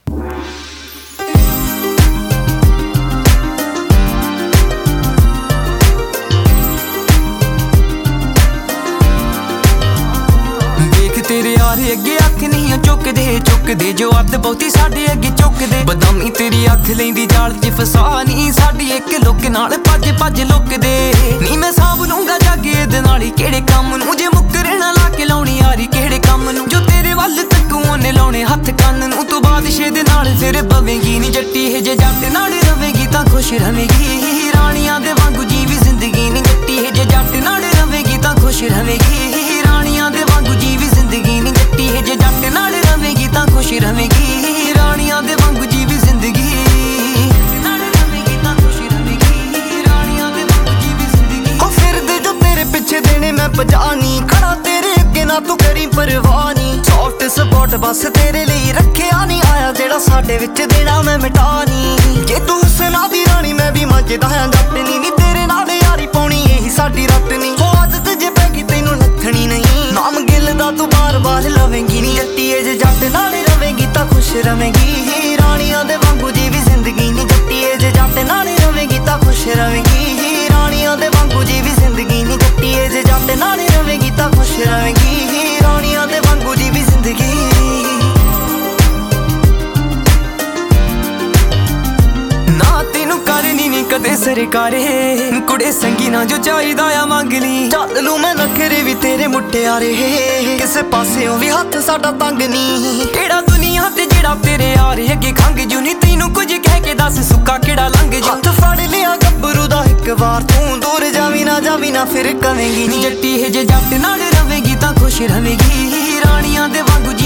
तेरे यारे अगे अख नहीं चुकदे जो अद बहुती साडे अगे चुकदे बदामी तेरी अख लैंदी जाल च फसानी साडी एक लुक नाल भज भज लुकदे नी मैं साब लूंगा जागे इहदे नाल किहड़े काम नूं जे मुकरे ना ला के लाउणी यारी किहड़े काम नूं जो तेरे वल तक्कू ओने लाउणे हत्थ कंन नूं तू बादशाह दे नाल फिर पवेंगी नी जट्टी है जे जट नाल रवेगी तां खुश रवेगी राणियां दे वांगू जीवी जिंदगी नी जट्टी है जे जट नाल रवेगी तां खुश रवेगी राणियां दे वांगू जीवी जिंदगी नी जट्टी है जे जट नाल रवेगी तां खुश रवेगी राणियां दे वांगू जीवी जिंदगी नाल रवेगी तां खुश रवेगी राणियां दे वांगू जीवी जिंदगी हो फिरदे जो तेरे पिछे देने मैं पजानी खड़ा तेरे अगे ना तू करी परवाह नी सॉफ्ट सपोर्ट बस तेरे लिए रखिया नहीं आया जेड़ा साडे विच देना मैं मिटानी जे तू हुस्ना दी रानी मैं भी मजदा हां जट नी तेरे नाल यारी पाउणी यही साडी रट नी हो आदत जे पैगी तैनू लथणी नहीं नाम गिल दा तू बार बार लवेंगी नी जट्टी है जे जट नाल रवेगी तां खुश रवेगी राणियां दे वांगू जीवी जिंदगी नी जट्टी है जे जट नाल रवेगी तां खुश रवेगी राणियां दे वांगू जीवी जिंदगी नी जट्टी है जे जट नाल रवेगी तां खुश रवेगी राणियां दे वांगू जीवी जिंदगी ना तेनू करनी नी कदे सरकारे कुड़े संगी ना जो चाहिदा आ मंग ली चल लू मैं नखरे भी तेरे मुटियारे किसे पासेओ भी हत्थ साडा तंग नी केड़ा दुनिया ते जेड़ा तेरे यारे अगे खंग जू नी तैनू कुछ कह के दस सुक्का केड़ा लंघ जू हत्थ फड़ लिया गब्बरू दा इक बार तू दूर जावी ना फिर कवेंगी नी जट्टी है जे जट नाल रवेगी तां खुश रवेगी राणियां दे वांगू